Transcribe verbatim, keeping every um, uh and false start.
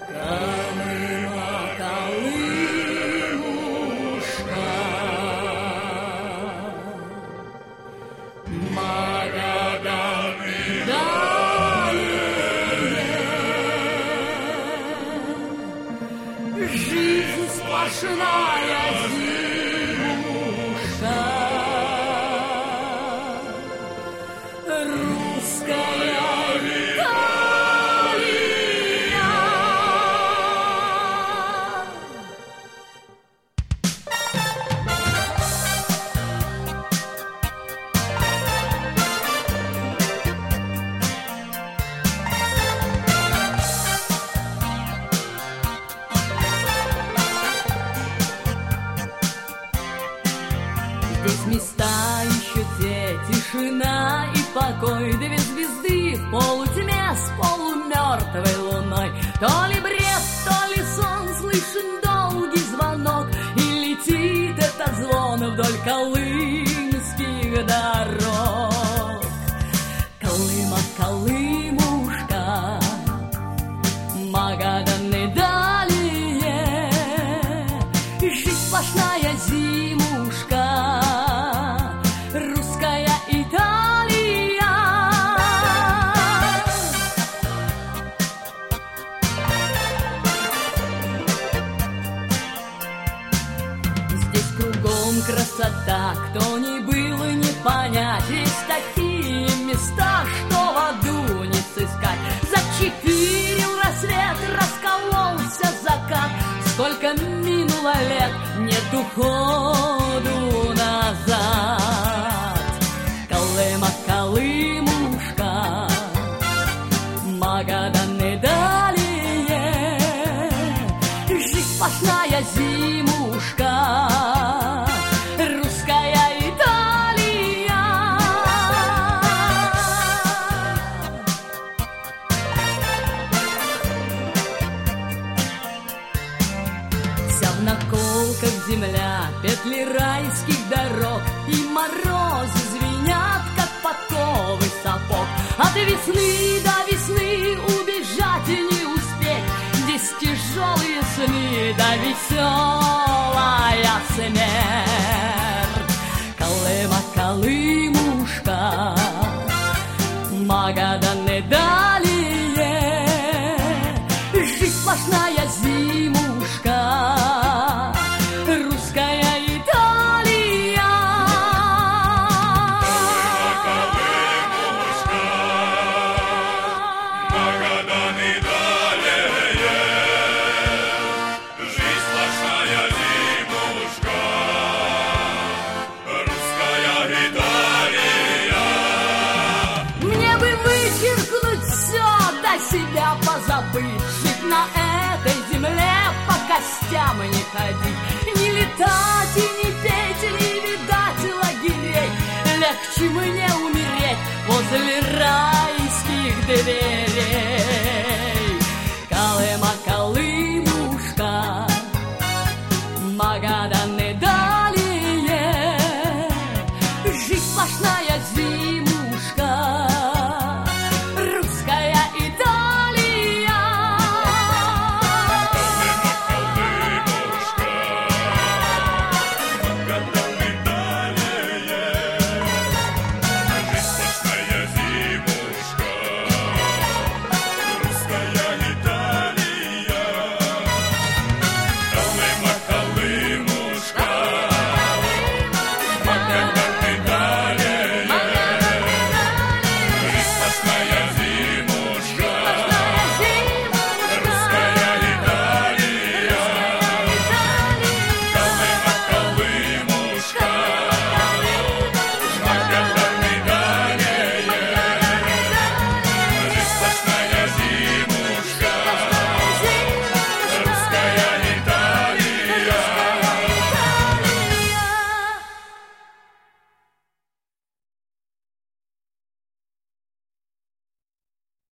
Здесь места еще те, тишина и покой. Две звезды в полутьме с полумертвой луной. То ли бред, то ли сон, слышен долгий звонок, и летит этот звон вдоль колымских дорог. Колыма, Колымушка, Магадан и далее, жизнь сплошная зимушка, русская Италия. Здесь кругом красота, кто ни был и не понять. Есть такие места, что в аду не сыскать. Зачепирил рассвет, раскололся закат. Сколько минуло лет, нету ходу назад. Колыма, Колымушка, Магадан и далее, жизнь сплошная зимушка, русская Италия. Вся в наколках земля, петли райских дорог, и морозы звенят, как подковы сапог. От весны до весны убежать и не успеть. Здесь тяжелые сны, да веселая смерть. Колыма, Колымушка, Магадан и далее, жизнь сплошная зимушка, русская Италия. Магадан и далее, жизнь сплошная зимушка, русская Италия. Мне бы вычеркнуть все, до себя позабыть, жить на этой земле, по костям не ходить, не летать и не петь, не видать лагерей. Легче мне умереть возле райских дверей.